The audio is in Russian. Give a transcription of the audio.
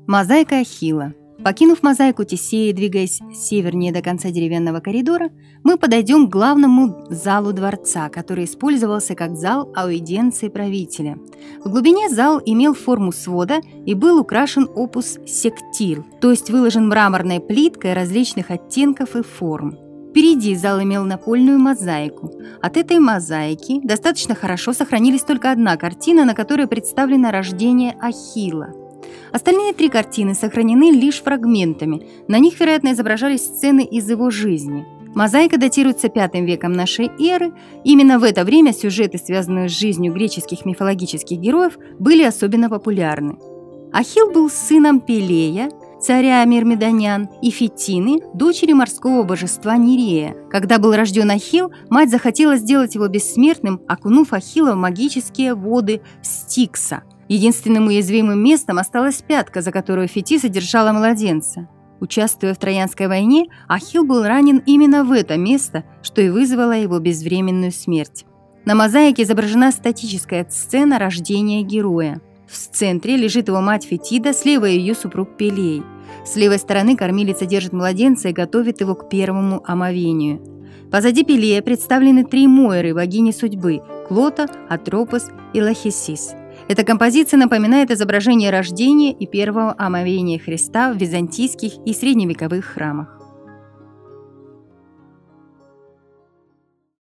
Мозаика Ахилла. Покинув мозаику Тесея и двигаясь севернее до конца деревянного коридора, мы подойдем к главному залу дворца, который использовался как зал аудиенции правителя. В глубине зал имел форму свода и был украшен опус сектиль, то есть выложен мраморной плиткой различных оттенков и форм. Впереди зал имел напольную мозаику. От этой мозаики достаточно хорошо сохранились только одна картина, на которой представлено рождение Ахилла. Остальные 3 картины сохранены лишь фрагментами. На них, вероятно, изображались сцены из его жизни. Мозаика датируется V веком нашей эры. Именно в это время сюжеты, связанные с жизнью греческих мифологических героев, были особенно популярны. Ахилл был сыном Пелея, царя Мирмидонян, и Фетины, дочери морского божества Нерея. Когда был рожден Ахилл, мать захотела сделать его бессмертным, окунув Ахилла в магические воды Стикса. Единственным уязвимым местом осталась пятка, за которую Фетиса держала младенца. Участвуя в Троянской войне, Ахилл был ранен именно в это место, что и вызвало его безвременную смерть. На мозаике изображена статическая сцена рождения героя. В центре лежит его мать Фетида, слева ее супруг Пелей. С левой стороны кормилица держит младенца и готовит его к первому омовению. Позади Пелея представлены 3 Мойры, богини судьбы – Клота, Атропос и Лахисис. Эта композиция напоминает изображение рождения и первого омовения Христа в византийских и средневековых храмах.